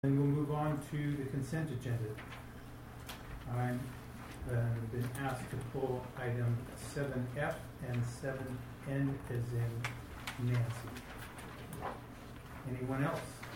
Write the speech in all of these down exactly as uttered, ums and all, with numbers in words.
And we'll move on to the consent agenda. I've uh, been asked to pull item seven F and seven N as in Nancy. Anyone else?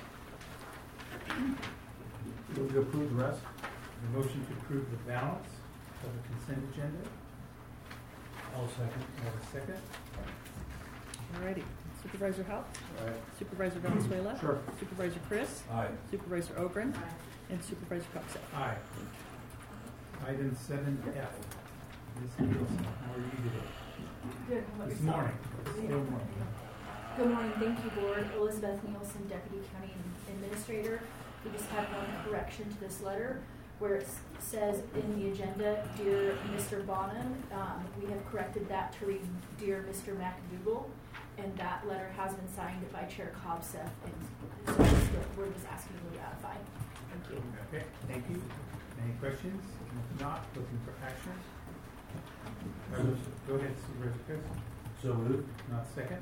Move to approve the rest. A motion to approve the balance of the consent agenda. I'll second. I have a second. Alrighty. Supervisor Haupt? Aye. Supervisor Valenzuela? Sure. Supervisor Chris? Aye. Supervisor Ogren? And Supervisor Cupset? Aye. Item seven F. Miz Nielsen, how are you today? Good. How about This yourself? morning. Still morning. Good morning. Thank you, Board. Elizabeth Nielsen, Deputy County Administrator. We just had one correction to this letter where it says in the agenda, Dear Mister Bonham, um, we have corrected that to read Dear Mister McDougall, and that letter has been signed by Chair Cobseth, and so just the board was asking to be ratified. Thank you. Okay, thank you. Any questions? If not, looking for action. Uh, Go ahead, Supervisor Chris. So moved. Not second.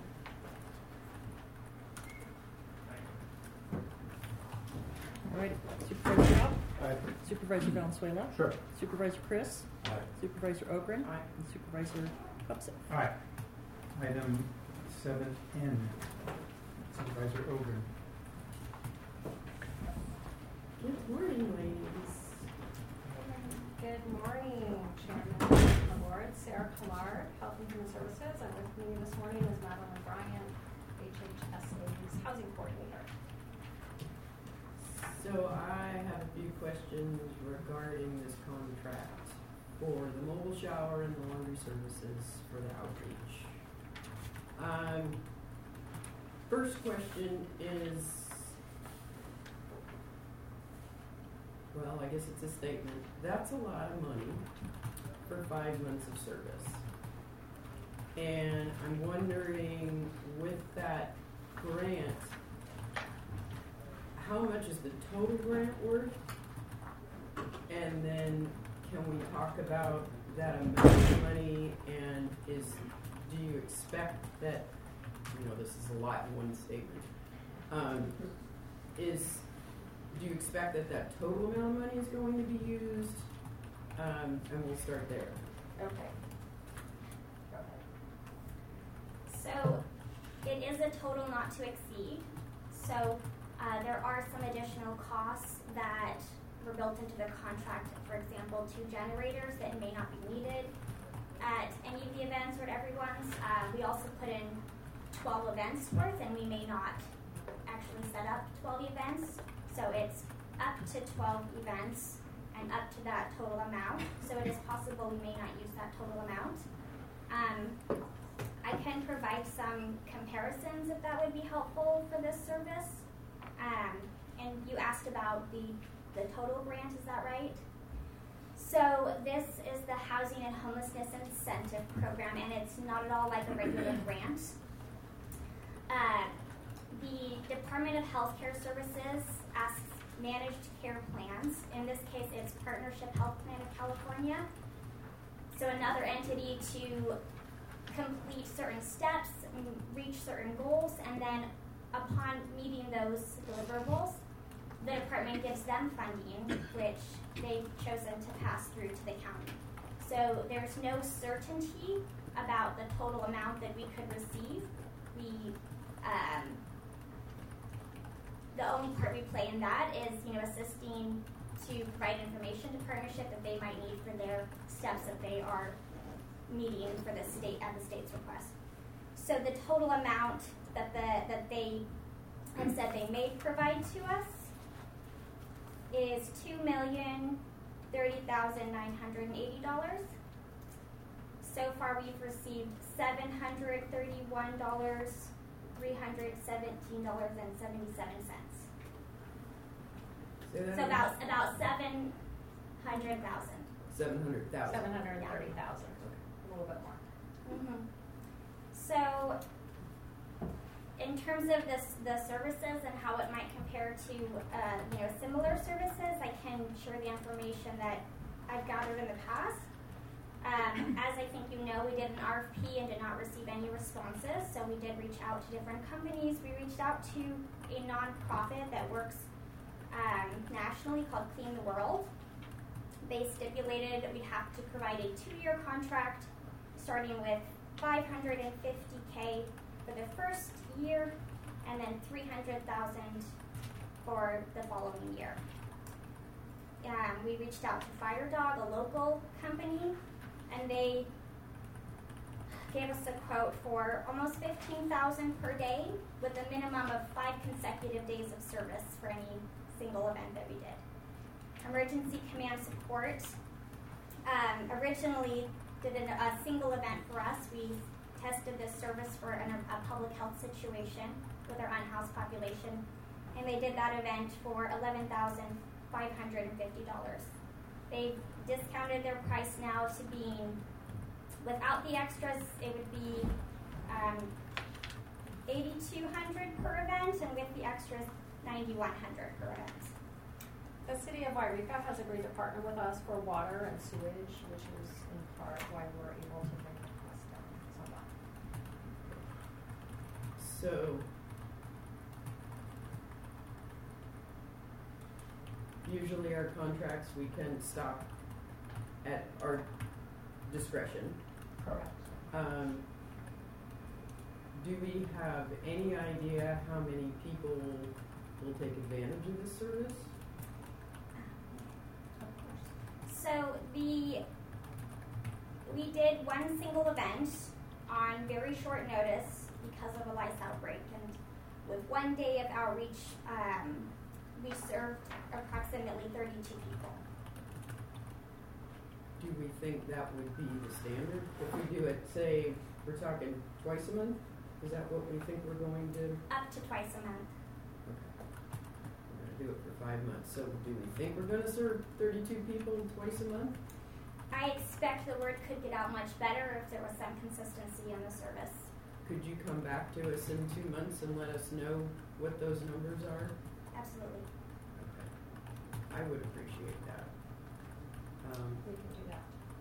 Alrighty. Supervisor Haupt? Aye. Supervisor Valenzuela? Sure. Supervisor Chris? Aye. Supervisor Ogren? And Supervisor Cupset? Aye. Item seven N. Supervisor Ogren. Good morning, ladies. Good morning, Chairman of the Board. Sarah Kamar, Health and Human Services. And with me this morning is Madeline O'Brien, H H S A's Housing Coordinator. So I have a few questions regarding this contract for the mobile shower and the laundry services for the outreach. Um, first question is, well, I guess it's a statement. That's a lot of money for five months of service. And I'm wondering, with that grant, how much is the total grant worth? And then can we talk about that amount of money, and is, do you expect that, you know, this is a lot in one statement, um, is, do you expect that that total amount of money is going to be used? Um, and we'll start there. Okay. So it is a total not to exceed. So uh, there are some additional costs that were built into the contract. For example, two generators that may not be needed at any of the events or at everyone's. Uh, we also put in twelve events worth, and we may not actually set up twelve events. So it's up to twelve events and up to that total amount. So it is possible we may not use that total amount. Um, I can provide some comparisons if that would be helpful for this service. Um, and you asked about the, the total grant, is that right? So this is the Housing and Homelessness Incentive Program, and it's not at all like a regular grant. Uh, the Department of Healthcare Services asks managed care plans. In this case, it's Partnership Health Plan of California. So another entity to complete certain steps, reach certain goals, and then upon meeting those deliverables, the department gives them funding, which they've chosen to pass through to the county. So there's no certainty about the total amount that we could receive. We, um, the only part we play in that is, you know, assisting to provide information to partnership that they might need for their steps that they are meeting for the state at the state's request. So the total amount that the that they have said they may provide to us is two million thirty thousand nine hundred and eighty dollars. So far, we've received seven hundred thirty-one dollars, three hundred seventeen dollars and seventy-seven cents. So about about seven hundred thousand. Seven hundred thousand. Seven hundred thirty thousand. A little bit more. Mm-hmm. So, in terms of this, the services and how it might compare to, uh, you know, similar services, I can share the information that I've gathered in the past. Um, as I think you know, we did an R F P and did not receive any responses, so we did reach out to different companies. We reached out to a nonprofit that works um, nationally called Clean the World. They stipulated we'd have to provide a two-year contract starting with five hundred fifty thousand for the first year and then three hundred thousand dollars for the following year. Um, we reached out to FireDog, a local company, and they gave us a quote for almost fifteen thousand dollars per day with a minimum of five consecutive days of service for any single event that we did. Emergency command support. Um, originally did an, a single event for us. We tested this service for an, a public health situation with our unhoused population, and they did that event for eleven thousand five hundred fifty dollars. They've discounted their price now to being, without the extras, it would be um, eighty-two hundred dollars per event, and with the extras, ninety-one hundred dollars per event. The city of Wairika has agreed to partner with us for water and sewage, which is in part why we're able to bring the cost down somewhat. So, usually our contracts, we can stop at our discretion. Correct. Um, do we have any idea how many people will take advantage of this service? So the we did one single event on very short notice because of a lice outbreak, and with one day of outreach, um, we served approximately thirty-two people. Do we think that would be the standard? If we do it, say, we're talking twice a month, is that what we think we're going to? Up to twice a month. We're going to do it for five months. So do we think we're going to serve thirty-two people twice a month? I expect the word could get out much better if there was some consistency in the service. Could you come back to us in two months and let us know what those numbers are? Absolutely. Okay. I would appreciate that. Um, We can do that.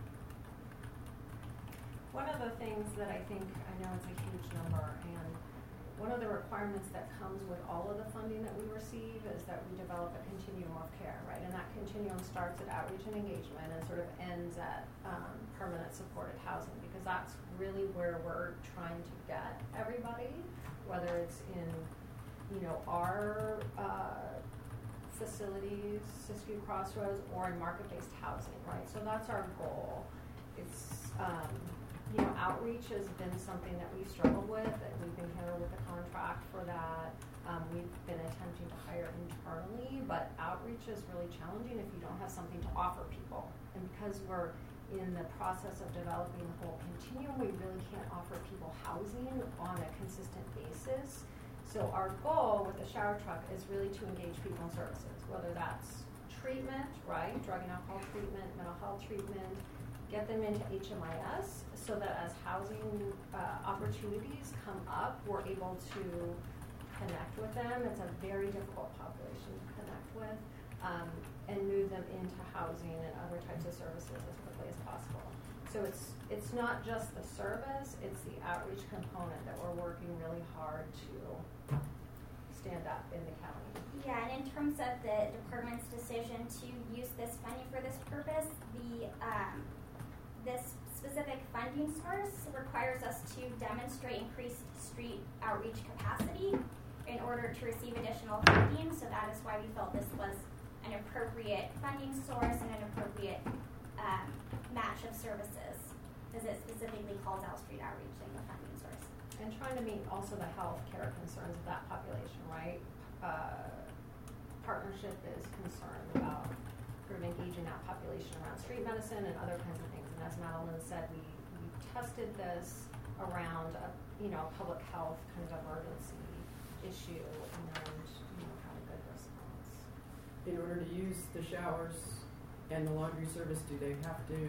One of the things that I think, I know it's a huge number, and one of the requirements that comes with all of the funding that we receive is that we develop a continuum of care, right? And that continuum starts at outreach and engagement and sort of ends at um, permanent supported housing, because that's really where we're trying to get everybody, whether it's in, you know, our uh, facilities, Siskiyou Crossroads, or in market-based housing, right? So that's our goal. It's, um, you know, outreach has been something that we've struggled with, and we've been here with a contract for that. Um, we've been attempting to hire internally, but outreach is really challenging if you don't have something to offer people. And because we're in the process of developing the whole continuum, we really can't offer people housing on a consistent basis. So our goal with the shower truck is really to engage people in services, whether that's treatment, right, drug and alcohol treatment, mental health treatment, get them into H M I S so that as housing uh, opportunities come up, we're able to connect with them. It's a very difficult population to connect with, um, and move them into housing and other types of services as quickly as possible. So it's it's not just the service, it's the outreach component that we're working really hard to stand up in the county. Yeah, and in terms of the department's decision to use this funding for this purpose, the um, this specific funding source requires us to demonstrate increased street outreach capacity in order to receive additional funding. So that is why we felt this was an appropriate funding source and an appropriate um, match of services, because it specifically calls out street outreach in the funding source. And trying to meet also the health care concerns of that population, right? Uh, partnership is concerned about sort of engaging that population around street medicine and other kinds of things. And as Madeline said, we, we tested this around a you know public health kind of emergency issue and you know had a good response. in order to use the showers and the laundry service, do they have to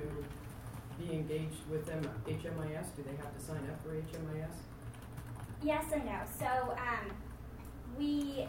be engaged with them H M I S? Do they have to sign up for H M I S? Yes and no. So um, we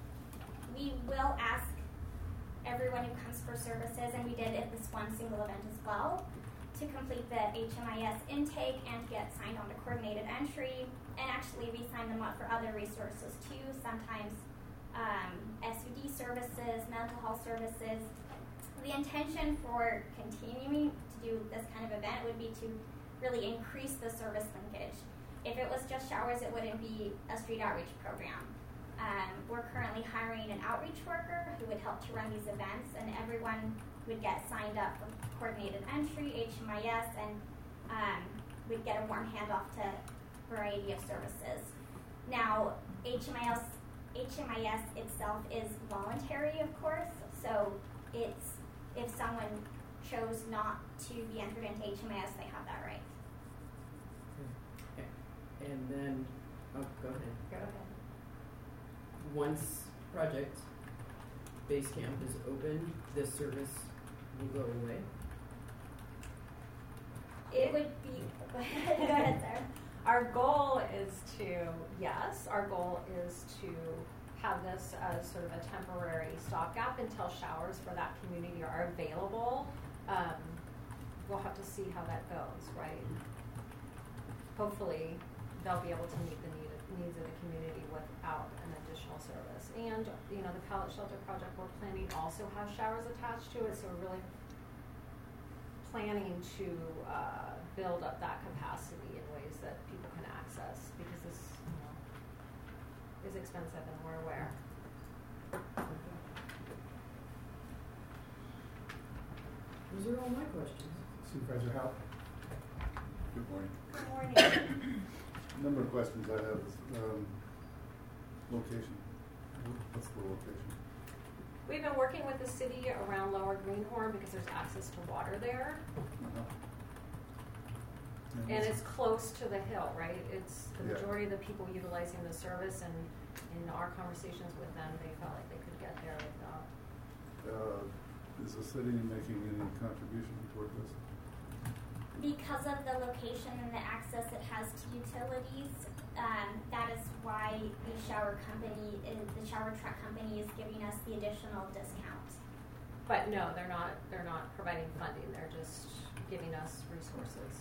we will ask everyone who comes for services, and we did at this one single event as well, to complete the H M I S intake and get signed on to coordinated entry. And actually, we sign them up for other resources too. Sometimes um, S U D services, mental health services. The intention for continuing to do this kind of event would be to really increase the service linkage. If it was just showers, it wouldn't be a street outreach program. Um, we're currently hiring an outreach worker who would help to run these events, and everyone would get signed up for coordinated entry, H M I S, and um, we'd get a warm handoff to a variety of services. Now, H M I S, H M I S itself is voluntary, of course, so it's if someone chose not to be entered into H M I S, they have that right. And then, oh, go ahead. Go ahead. Once Project Base Camp is open, this service will go away. It would be, go ahead, Sarah. Our goal is to, yes, our goal is to have this as sort of a temporary stopgap until showers for that community are available. Um, we'll have to see how that goes, right? Hopefully, they'll be able to meet the need, needs of the community without an additional service. And, you know, the pallet shelter project we're planning also has showers attached to it, so we're really planning to uh, build up that capacity in ways that people can access, because this, you know, is expensive and we're aware. Those are all my questions. Supervisor Howe? Good morning. Good morning. A number of questions I have is um, location. What's the location? We've been working with the city around Lower Greenhorn because there's access to water there. Uh-huh. And it's close to the hill, right? It's the Yeah. majority of the people utilizing the service, and in our conversations with them, they felt like they could get there without. Uh, is the city making any contribution toward this? Because of the location and the access it has to utilities, um, that is why the shower company, is, the shower truck company, is giving us the additional discount. But no, they're not. They're not providing funding. They're just giving us resources.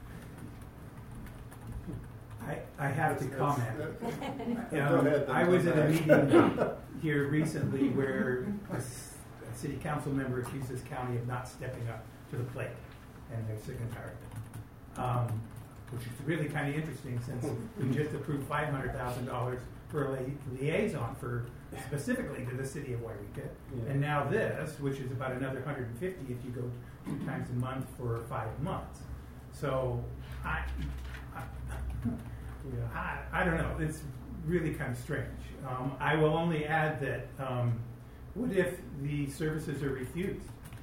I, I have to That's- comment. that- Um, Go ahead, then I was come at a back. meeting here recently where a, s- a city council member accuses county of not stepping up to the plate, and they're sick and tired of it. Um, which is really kind of interesting, since we just approved five hundred thousand dollars for a li- liaison for specifically to the city of Wairika, Yeah. and now this, which is about another one hundred fifty if you go two times a month for five months. So I, I Yeah. I, I don't know. It's really kind of strange. Um, I will only add that um, what if the services are refused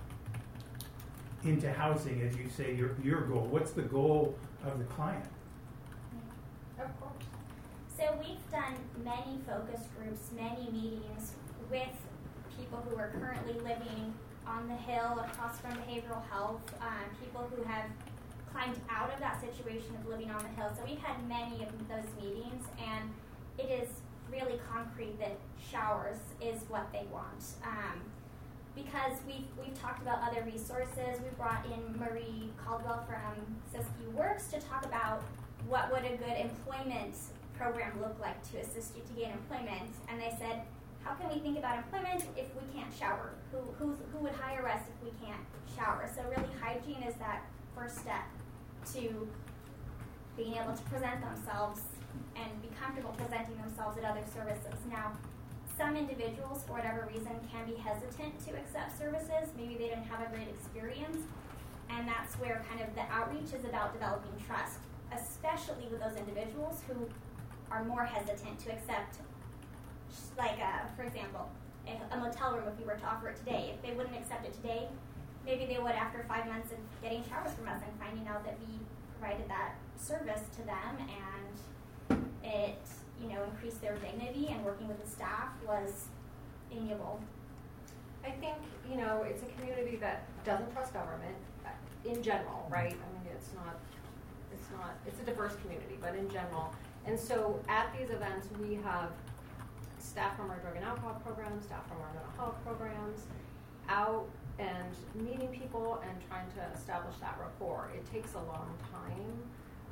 into housing, as you say, your, your goal? What's the goal of the client? Of course. So we've done many focus groups, many meetings with people who are currently living on the hill across from behavioral health, um, people who have climbed out of that situation of living on the hill. So we've had many of those meetings, and it is really concrete that showers is what they want. Um, because we've, we've talked about other resources. We brought in Marie Caldwell from Siskiyou Works to talk about what would a good employment program look like to assist you to gain employment. And they said, how can we think about employment if we can't shower? Who, who's, who would hire us if we can't shower? So really, hygiene is that first step to being able to present themselves and be comfortable presenting themselves at other services. Now, some individuals, for whatever reason, can be hesitant to accept services. Maybe they didn't have a great experience, and that's where kind of the outreach is about developing trust, especially with those individuals who are more hesitant to accept, like, uh, for example, a, a motel room if we were to offer it today. If they wouldn't accept it today, maybe they would after five months of getting showers from us and finding out that we provided that service to them, and it, you know, increased their dignity, and working with the staff was amiable. I think, you know, it's a community that doesn't trust government uh, in general, right? I mean, it's not, it's not, it's a diverse community, but in general. And so at these events, we have staff from our drug and alcohol programs, staff from our mental health programs, out and meeting people and trying to establish that rapport. It takes a long time.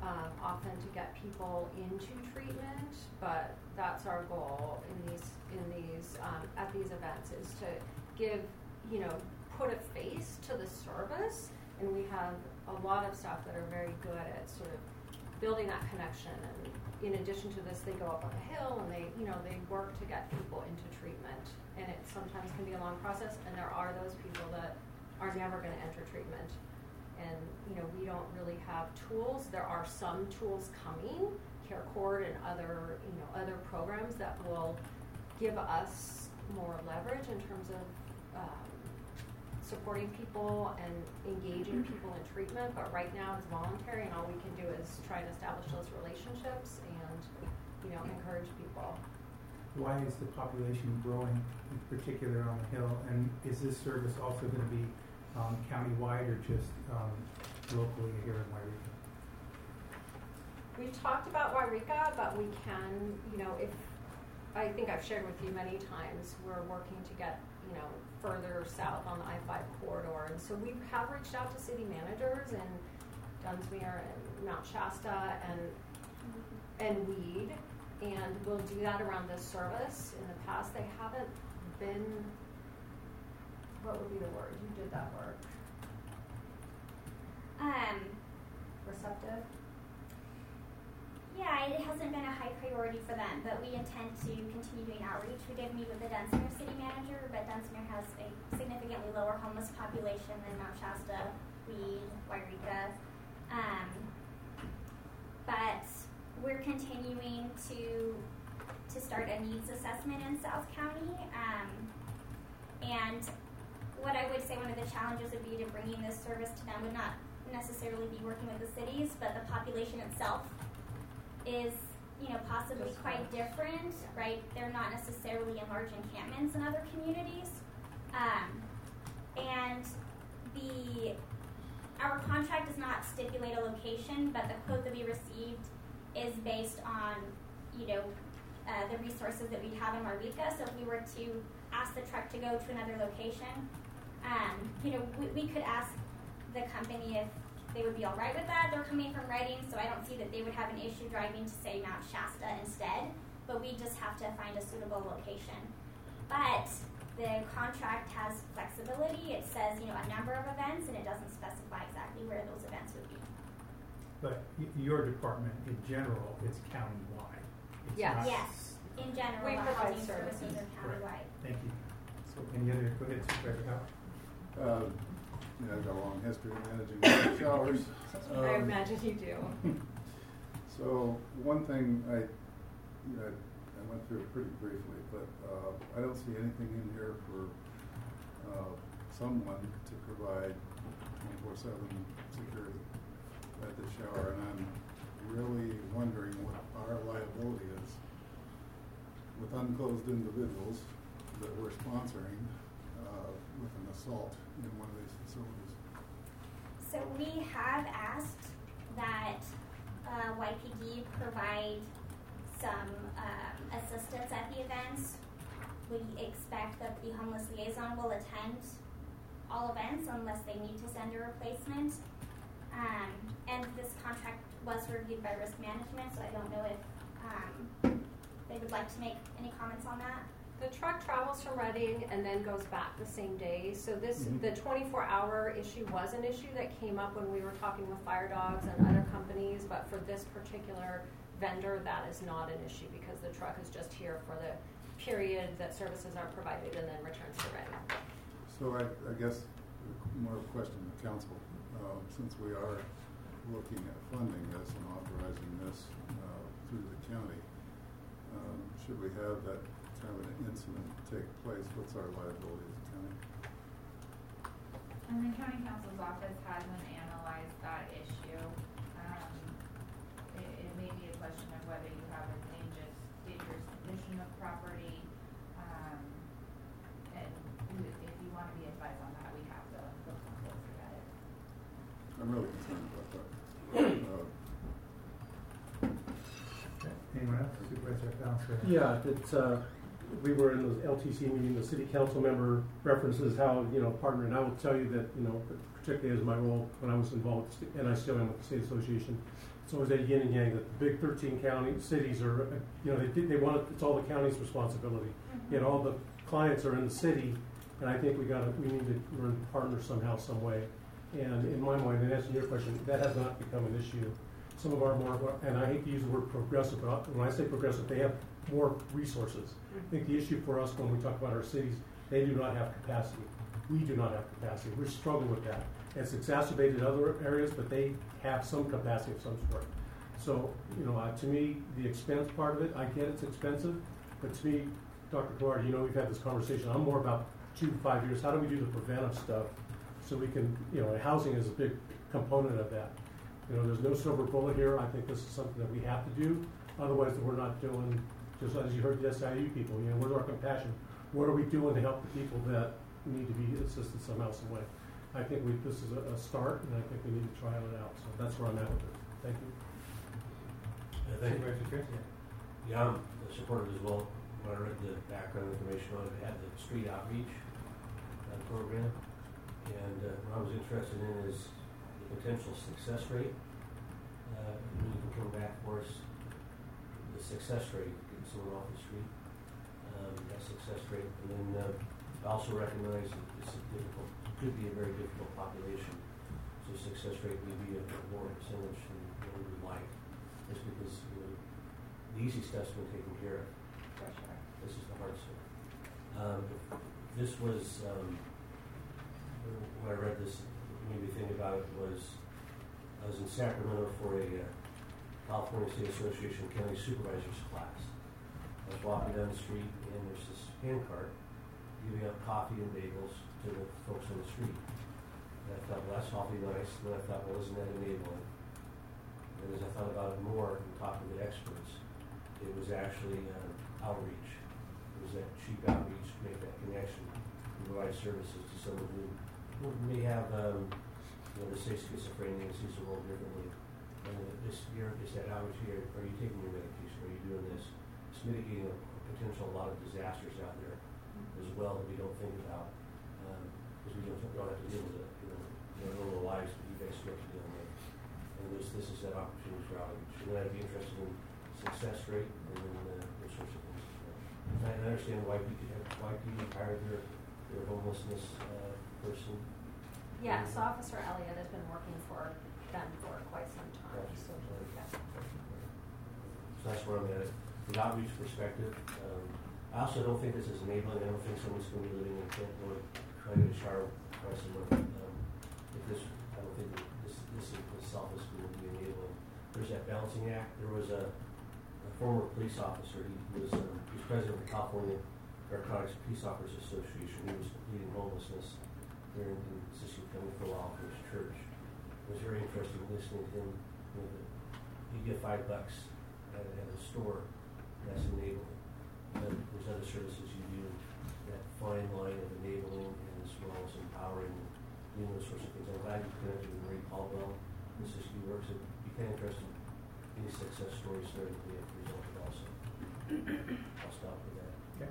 um, often to get people into treatment, but that's our goal in these, in these, um, at these events, is to give, you know, put a face to the service, and we have a lot of staff that are very good at sort of building that connection, and in addition to this, they go up on a hill and they, you know, they work to get people into treatment, and it sometimes can be a long process, and there are those people that are never going to enter treatment, and, you know, we don't really have tools. There are some tools coming, CareCord and other, you know, other programs that will give us more leverage in terms of um, supporting people and engaging people in treatment, but right now it's voluntary, and all we can do is try and establish those relationships and, you know, encourage people. Why is the population growing, in particular on the Hill? And is this service also going to be um, countywide or just um, locally here in Wairika? We've talked about Wairika, but we can, you know, if, I think I've shared with you many times, we're working to get, you know, further south on the I five corridor. And so we have reached out to city managers in Dunsmuir and Mount Shasta and and Weed, and we'll do that around this service. In the past, they haven't been, what would be the word? You did that word. Um, Receptive? yeah, it hasn't been a high priority for them, but we intend to continue doing outreach. We did meet with the Dunsmuir city manager, but Dunsmuir has a significantly lower homeless population than Mount Shasta, Weed, Wairika. Um, but we're continuing to to start a needs assessment in South County. Um, and what I would say one of the challenges would be to bringing this service to them would not necessarily be working with the cities, but the population itself is, you know, possibly quite different, right? They're not necessarily in large encampments in other communities. Um, and the our contract does not stipulate a location, but the quote that we received is based on, you know, uh, the resources that we'd have in Wairika. So if we were to ask the truck to go to another location, um, you know, we, we could ask the company if they would be all right with that. They're coming from Reading, so I don't see that they would have an issue driving to, say, Mount Shasta instead, but we just have to find a suitable location. But the contract has flexibility. It says, you know, a number of events, and it doesn't specify exactly where those events would be. But y- your department, in general, is countywide. It's Yes. not- Yes, in general, We the provide housing services services. are countywide. Thank you. So any other, go ahead, Supervisor Howard. Uh, you know, I've got a long history of managing showers. I Um, imagine you do. So one thing I, you know, I went through it pretty briefly, but uh, I don't see anything in here for uh, someone to provide twenty-four seven security at the shower, and I'm really wondering what our liability is with unclothed individuals that we're sponsoring uh, with an assault in one of these facilities. So we have asked that uh, Y P D provide some um, assistance at the events. We expect that the homeless liaison will attend all events unless they need to send a replacement. Um, and this contract was reviewed by risk management, so I don't know if um, they would like to make any comments on that. The truck travels from Reading and then goes back the same day. So this, Mhm. the twenty-four hour issue was an issue that came up when we were talking with Fire Dogs and other companies, but for this particular vendor, that is not an issue because the truck is just here for the period that services are provided and then returns to Reading. So I, I guess more of a question to council, um, since we are looking at funding this and authorizing this uh, through the county, um, should we have that kind of an incident take place? What's our liability as a county? And the county counsel's office hasn't analyzed that issue. Um, it, it may be a question of whether you have a dangerous, dangerous condition of property. Um, and you- if you want to be advised on that, we have to look closer at it. I'm really concerned about that. Uh, Okay. Anyone else? Supervisor Valenzuela. Yeah, it's, uh, we were in the L T C meeting, the city council member references how, you know, partner, and I will tell you that, you know, particularly as my role when I was involved, and I still am with the state association, it's always that yin and yang, that the big thirteen county cities are, uh, you know, they, they want it, it's all the county's responsibility. Mm-hmm. Yet all the clients are in the city, and I think we gotta, we need to learn to partner somehow, some way. And in my mind, and answering your question, that has not become an issue. Some of our more, and I hate to use the word progressive, but when I say progressive, they have more resources. I think the issue for us when we talk about our cities, they do not have capacity. We do not have capacity. We're struggling with that. It's exacerbated in other areas, but they have some capacity of some sort. So, you know, uh, to me, the expense part of it, I get it's expensive, but to me, Doctor Clark, you know, we've had this conversation. I'm more about two to five years. How do we do the preventive stuff so we can, you know, housing is a big component of that. You know, there's no silver bullet here. I think this is something that we have to do. Otherwise, we're not doing, just as you heard the S I U people, you know, where's our compassion? What are we doing to help the people that need to be assisted somehow, some way? I think we, this is a, a start, and I think we need to try it out. So that's where I'm at with it. Thank you. I think, Supervisor Chris? yeah, I'm supportive as well. When I read the background information on it, it had the street outreach uh, program. And uh, what I was interested in is the potential success rate. Uh, when you can come back for us, the success rate, getting someone off the street, um, that success rate. And then uh, I also recognize that it's a difficult, could be a very difficult population. So success rate may be a bit more percentage than what we would like. Just because, you know, the easy stuff's been taken care of. For sure. This is the hard stuff. Um, this was, um, when I read this, what made me think about it was, I was in Sacramento for a uh, California State Association County Supervisors class. I was walking down the street and there's this hand cart giving out coffee and bagels to the folks on the street. And I thought, well, that's awfully nice. And then I thought, well, isn't that enabling? And as I thought about it more and talking to experts, it was actually uh, outreach. It was that cheap outreach to make that connection and provide services to someone who, who may have, um, you know, let's say schizophrenia and sees the world differently. And this here is that outreach here. Are you taking your medication? Are you doing this? It's mitigating a, a potential a lot of disasters out there as well that we don't think about because um, we don't, don't have to deal with it, you know, in our normal lives, but you guys still have to deal with it. And this, this is that opportunity for outreach. And then I'd be interested in success rate and then uh, those sorts of things as well. And I understand why we could have, why do you hire their, their homelessness uh, person? Yeah, so Officer Elliott has been working for them for quite some time. Right. So, yeah. So that's where I'm at. From an outreach perspective, um, I also don't think this is enabling. I don't think someone's going to be living in Kent or trying to shower twice a month. Um, if this, I don't think that this, this itself is going to be enabling. There's that balancing act. There was a, a former police officer. He was um, he was president of the California Narcotics Peace Officers Association. He was leading homelessness here in, in Siskiyou County for a while for his church. It was very interesting listening to him. You know, that you get five bucks at, at a store. That's enabling. Then there's other services you do, that fine line of enabling and as well as empowering, doing those sorts of things. I'm glad you connected with Marie Caldwell. This is she works at, be kind of interested in any success stories there that we have resulted also. I'll stop with that. Okay.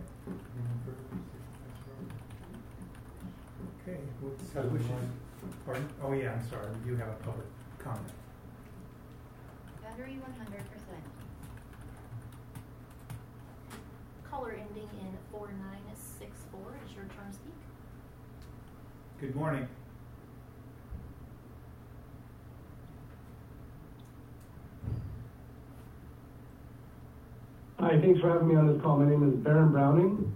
Okay, what's the wishes? Pardon? Oh yeah, I'm sorry, we do have a public comment. Battery one hundred percent. Caller ending in four nine six four is your turn to speak. Good morning. Hi, thanks for having me on this call. My name is Baron Browning.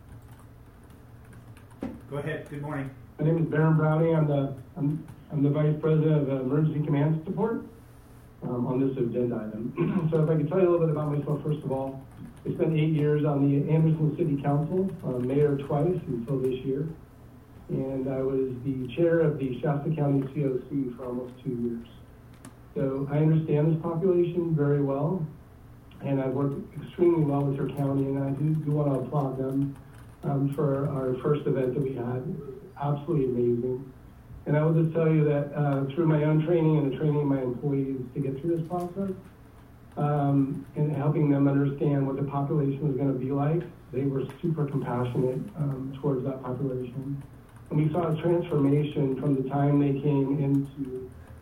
Go ahead, good morning. My name is Baron Browning. I'm the I'm, I'm the Vice President of Emergency Command Support um, on this agenda item. So if I could tell you a little bit about myself, first of all, I spent eight years on the Anderson City Council, uh, mayor twice until this year. And I was the chair of the Shasta County C O C for almost two years. So I understand this population very well. And I've worked extremely well with your county, and I do, do want to applaud them um, for our first event that we had. It was absolutely amazing. And I will just tell you that uh, through my own training and the training of my employees to get through this process, um, and helping them understand what the population was going to be like, they were super compassionate um, towards that population. And we saw a transformation from the time they came into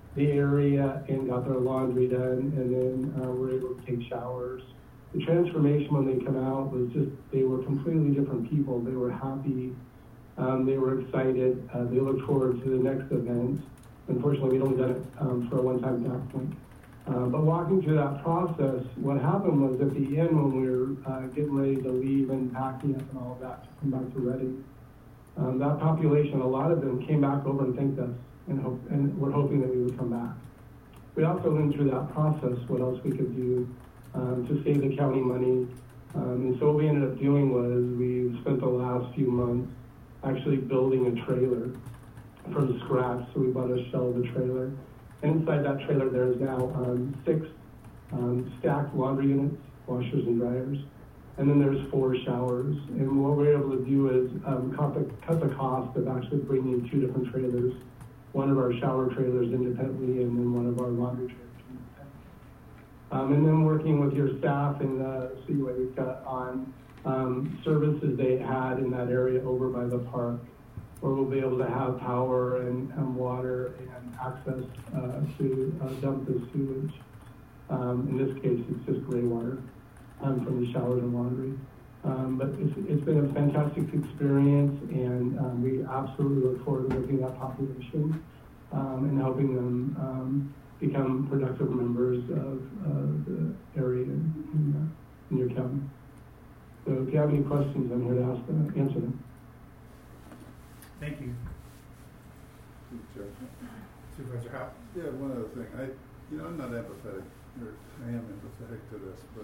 the area and got their laundry done, and then uh, were able to take showers. The transformation when they come out was just, they were completely different people. They were happy. Um, they were excited. Uh, they looked forward to the next event. Unfortunately, we'd only done it um, for a one-time tap point. Uh, but walking through that process, what happened was at the end when we were uh, getting ready to leave and packing up and all of that to come back to Reading, um, that population, a lot of them came back over and thanked us and, hope, and we're hoping that we would come back. We also went through that process, what else we could do um, to save the county money. Um, and so what we ended up doing was we spent the last few months actually building a trailer from scratch. So we bought a shell of a trailer. Inside that trailer, there is now um, six um, stacked laundry units, washers and dryers, and then there's four showers. And what we're able to do is um, cut, the, cut the cost of actually bringing two different trailers, one of our shower trailers independently, and then one of our laundry trailers independently. Um, and then working with your staff and uh, see what we've got on um, services they had in that area over by the park, where we'll be able to have power and, and water and access uh, to uh, dump the sewage. Um, in this case, it's just gray water um, from the showers and laundry. Um, but it's, it's been a fantastic experience, and um, we absolutely look forward to working with that population um, and helping them um, become productive members of uh, the area in, uh, in your county. So if you have any questions, I'm here to ask them, answer them. Thank you. Chair. Supervisor Howe. Yeah, one other thing. I, you know, I'm not empathetic, or I am empathetic to this, but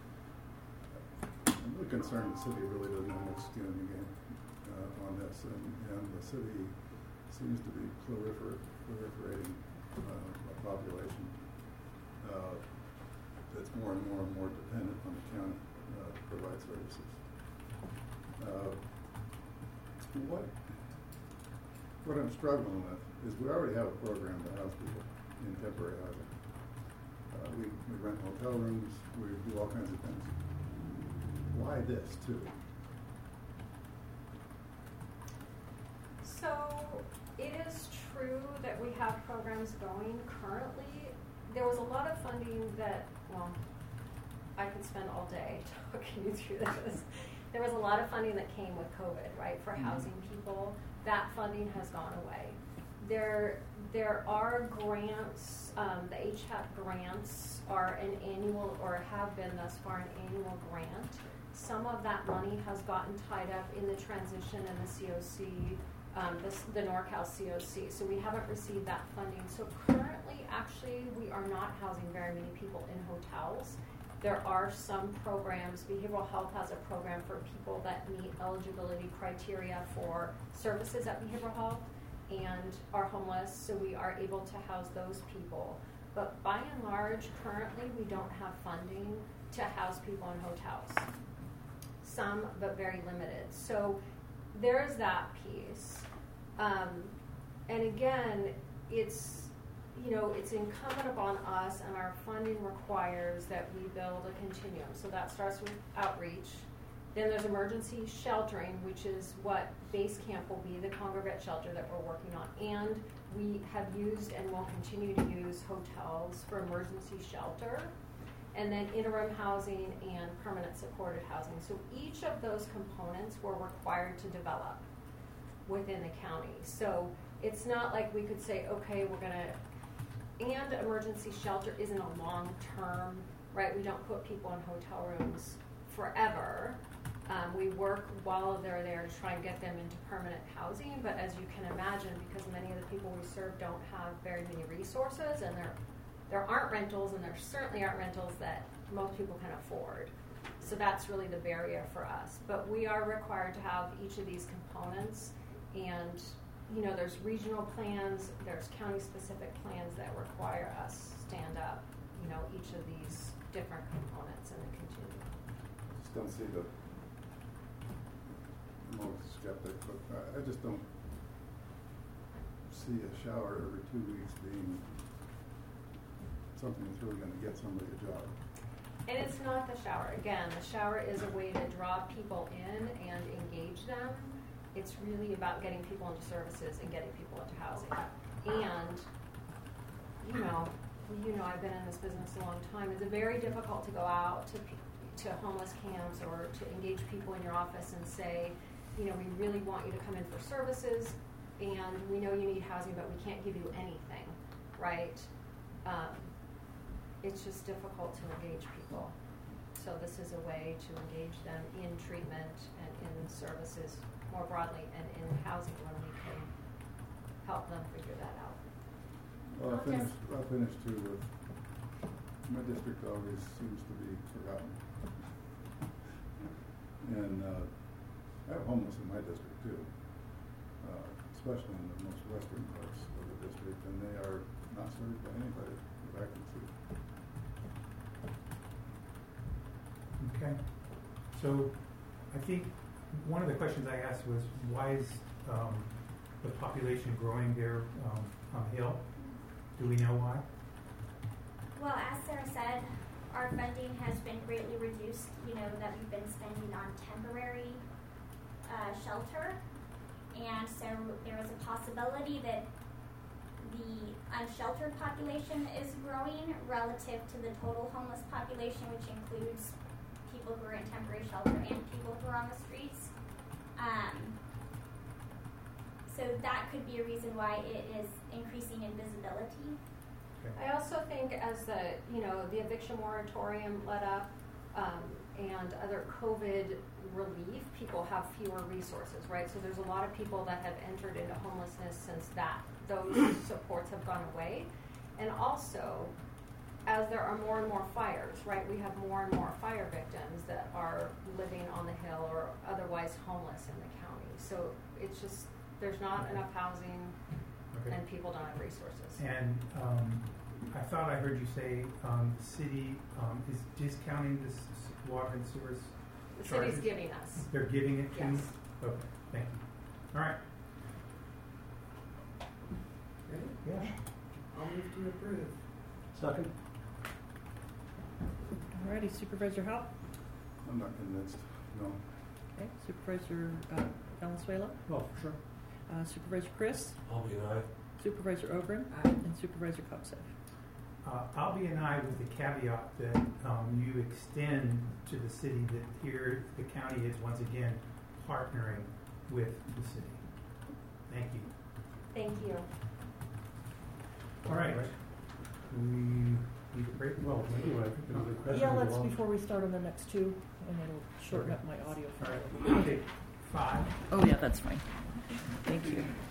I'm really concerned the city really doesn't have much skin in the game uh, on this, and, and the city seems to be prolifer proliferating uh, a population uh, that's more and more and more dependent on the county uh, to provide services. Uh, what What I'm struggling with is we already have a program to house people in temporary housing. Uh, we, we rent hotel rooms, we do all kinds of things. Why this too? So it is true that we have programs going currently. There was a lot of funding that, well, I could spend all day talking you through this. There was a lot of funding that came with COVID, right, for housing people. That funding has gone away. There, there are grants, um, the H H A P grants are an annual, or have been thus far, an annual grant. Some of that money has gotten tied up in the transition and the C O C, um, the, the NorCal C O C, so we haven't received that funding. So currently, actually, we are not housing very many people in hotels. There are some programs. Behavioral health has a program for people that meet eligibility criteria for services at behavioral health and are homeless, so we are able to house those people. But by and large, currently we don't have funding to house people in hotels. Some, but very limited. So there's that piece. Um, and again, it's you know, it's incumbent upon us, and our funding requires that we build a continuum. So that starts with outreach. Then there's emergency sheltering, which is what Base Camp will be, the congregate shelter that we're working on. And we have used and will continue to use hotels for emergency shelter. And then interim housing and permanent supported housing. So each of those components we're required to develop within the county. So it's not like we could say, okay, we're going to, and emergency shelter isn't a long term, right? We don't put people in hotel rooms forever. Um, we work while they're there to try and get them into permanent housing, but as you can imagine, because many of the people we serve don't have very many resources, and there, there aren't rentals, and there certainly aren't rentals that most people can afford. So that's really the barrier for us. But we are required to have each of these components, and you know, there's regional plans, there's county-specific plans that require us stand up, you know, each of these different components in the continuum. I just don't see the, I'm always a skeptic, but I, I just don't see a shower every two weeks being something that's really going to get somebody a job. And it's not the shower. Again, the shower is a way to draw people in and engage them. It's really about getting people into services and getting people into housing. And you know, you know, I've been in this business a long time. It's very difficult to go out to pe- to homeless camps or to engage people in your office and say, you know, we really want you to come in for services, and we know you need housing, but we can't give you anything, right? Um, it's just difficult to engage people. So this is a way to engage them in treatment and in services more broadly, and in housing when we can help them figure that out. Well, I'll finish, I'll finish too with, my district always seems to be forgotten. And uh, I have homeless in my district too, uh, especially in the most western parts of the district, and they are not served by anybody that I can see. Okay. So I think one of the questions I asked was, why is um, the population growing there um, on the Hill? Do we know why? Well, as Sarah said, our funding has been greatly reduced, you know, that we've been spending on temporary uh, shelter. And so there is a possibility that the unsheltered population is growing relative to the total homeless population, which includes people who are in temporary shelter and people who are on the streets. Um, so that could be a reason why it is increasing in visibility. I also think as the, you know, the eviction moratorium let up um, and other COVID relief, people have fewer resources, right? So there's a lot of people that have entered into homelessness since that those supports have gone away. And also, as there are more and more fires, right, we have more and more fire victims that are living on the Hill or otherwise homeless in the county. So it's just, there's not enough housing. Okay. And people don't have resources. And um, I thought I heard you say um, the city um, is discounting this water and sewers. The charges? city's giving us. They're giving it to yes. you? Okay, thank you. All right. Ready? Yeah. I'll move to approve. Second. Alrighty, Supervisor Haupt. I'm not convinced, no. Okay, Supervisor uh, Valenzuela. Oh, for sure. Uh, Supervisor Chris. I'll be an aye. Supervisor Ogren. Aye. And Supervisor Kopseth. Uh, I'll be an aye with the caveat that um, you extend to the city that here the county is once again partnering with the city. Thank you. Thank you. All right. We need a break. Well, anyway, I think there was a question. Yeah, let's along- before we start on the next two, and it'll shorten up my audio All file. right. Okay. Five. Oh yeah, that's fine. Thank you.